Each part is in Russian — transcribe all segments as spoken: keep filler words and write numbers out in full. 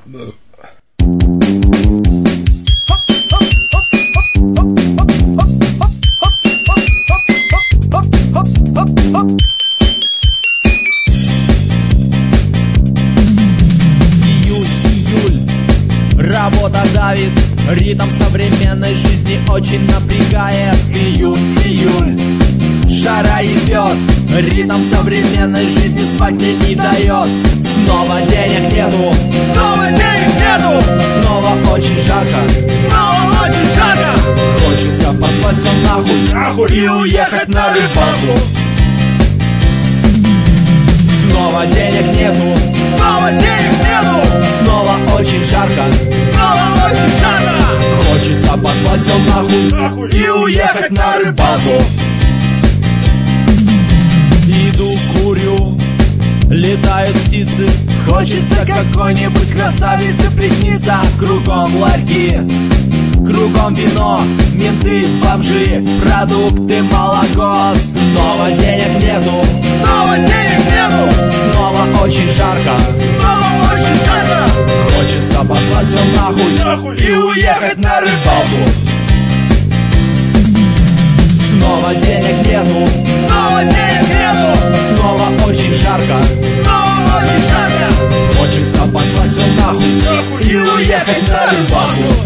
Работа давит, ритм современной жизни очень напрягает. Июль, июль, жара идет, ритм современной жизни спать мне не дает. Снова денег нету, снова денег нету, снова очень жарко, снова очень жарко. Хочется послать все нахуй, нахуй и уехать на рыбалку. Снова денег нету, снова денег нету, снова очень жарко, снова очень жарко. Хочется послать все нахуй, нахуй и уехать на рыбалку. Иду, курю, летают птицы, хочется какой-нибудь красавице присниться. Кругом ларьки, кругом вино, менты, бомжи, продукты, молоко. Снова денег нету, снова денег нету, снова очень жарко, снова очень жарко. Хочется послать все нахуй, нахуй и уехать на рыбалку. Снова денег нету, снова денег нету, снова очень жарко, снова очень жарко. Хочется послать все нахуй, нахуй и уехать на рыбалку.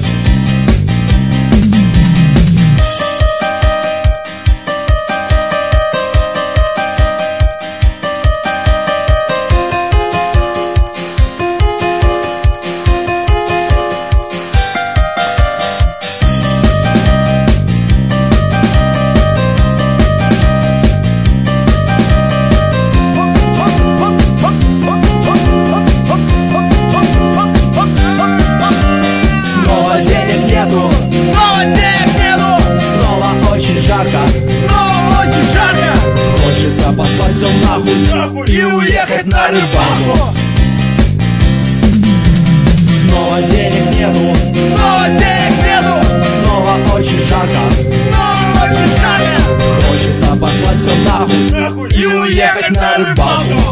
Послать все нахуй, нахуй и уехать на рыбалку. Снова денег нету, снова денег нету, снова очень жарко, снова очень жарко. Хочется послать все нахуй, нахуй и уехать на рыбалку.